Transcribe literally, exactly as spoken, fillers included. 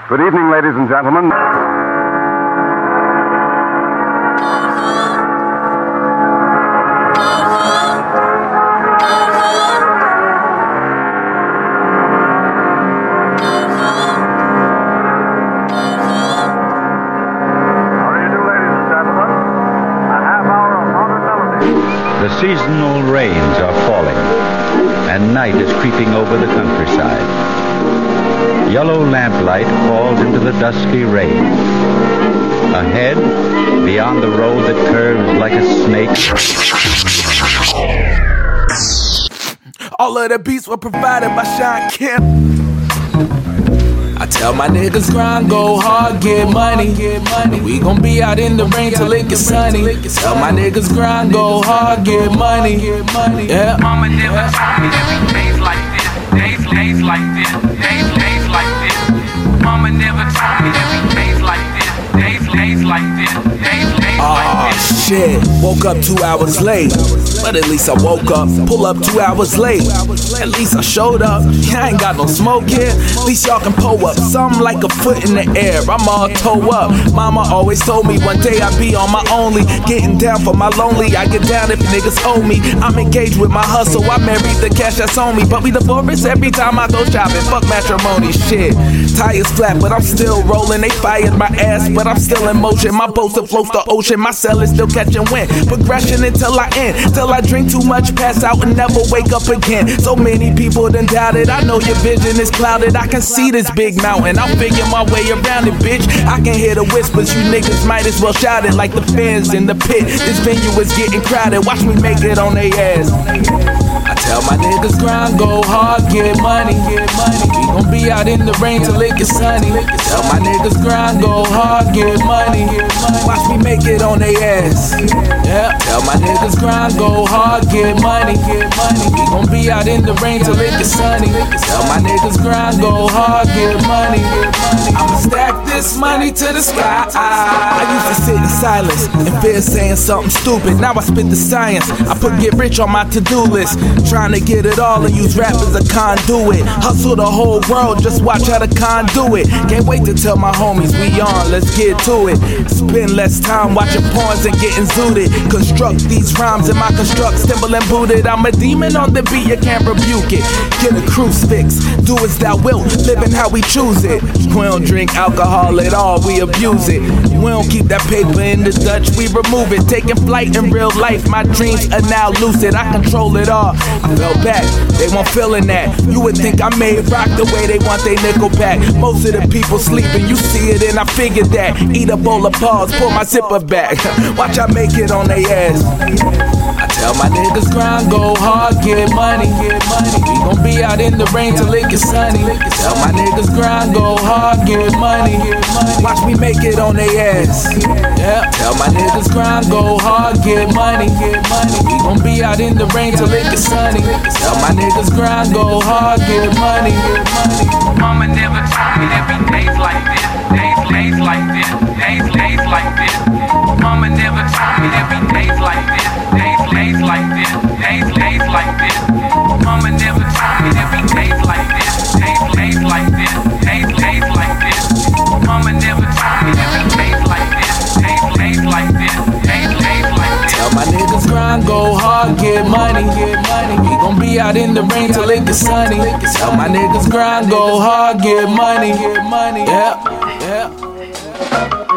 Good evening, ladies and gentlemen. The seasonal rains are falling, and night is creeping over the countryside. Yellow lamplight falls into the dusky rain. Ahead, beyond the road that curves like a snake. All of the beats were provided by Sean Kemp. I tell my niggas grind, go hard, get money, get money. We gon' be out in the rain till it gets sunny. Tell my niggas grind, go hard, get money, get money. Yeah. Mama never told me that we days like this, days, days like this, days, days like this. Mama never told me that we days like this, days, days like this, days, days like Oh this. shit, woke up two hours late. But at least I woke up, pull up two hours late. At least I showed up, I ain't got no smoke here. At least y'all can pull up, something like a foot in the air. I'm all toe up. Mama always told me one day I'd be on my only. Getting down for my lonely, I get down if niggas owe me. I'm engaged with my hustle, I married the cash that's on me. But we divorce every time I go shopping, fuck matrimony shit. Tires flat, but I'm still rolling. They fired my ass, but I'm still in motion. My boat still floats the ocean, my cell is still catching wind. Progression until I end, till I drink too much, pass out and never wake up again. So many people done doubted, I know your vision is clouded. I can see this big mountain, I'll figure my way around it, bitch. I can hear the whispers, you niggas might as well shout it like the fans in the pit. This venue is getting crowded, watch me make it on they ass. I tell my niggas grind, go hard, get money, get money. We gon' be out in the rain till it gets sunny. Tell my niggas grind, go hard, get money, get money. Watch me make it on they ass. Yeah. Tell my niggas grind, go hard, get money, get money. We gon' be out in the rain till it gets sunny. Tell my niggas grind, go hard, get money, get money. I'ma stack this money to the sky. I used to sit in silence and fear saying something stupid. Now I spit the science. I put get rich on my to-do list. Trying to get it all and use rap as a conduit. Hustle the whole world, just watch how the con do it. Can't wait to tell my homies we on, let's get to it. Spend less time watching porns and getting zooted. Construct these rhymes in my construct, symbol and booted. I'm a demon on the beat, you can't rebuke it. Get a crucifix, do as thou wilt, living how we choose it. We don't drink alcohol at all, we abuse it. We don't keep that paper in the Dutch, we remove it. Taking flight in real life, my dreams are now lucid. I control it all. I fell back, they weren't feeling that. You would think I made rock the way they want they nickel back. Most of the people sleeping, you see it and I figured that. Eat a bowl of paws, pull my zipper back. Watch I make it on they ass. I tell my niggas grind, go hard, get money, get money. We gon' be out in the rain till it gets sunny. Tell my niggas grind, go hard, get money, get money. Watch me make it on they ass. Yeah. Tell my niggas grind, go hard, get money, get money. We gon' be out in the rain till it gets sunny. Tell my niggas grind, go hard, get money, get money. Mama never told me that we days like this, days, days like this, days, days like this. Mama never told me that we days like this, days, days like this, days, days like this. Mama never told me that we days like this, days, days like this, days, days like this. Mama never told me that we days like this, days, days like this, days, days like this. Tell my niggas grind, go hard, get money, get money. We gon' be out in the rain till it gets sunny. Tell my niggas grind, go hard, get money, get money. Yeah, yeah.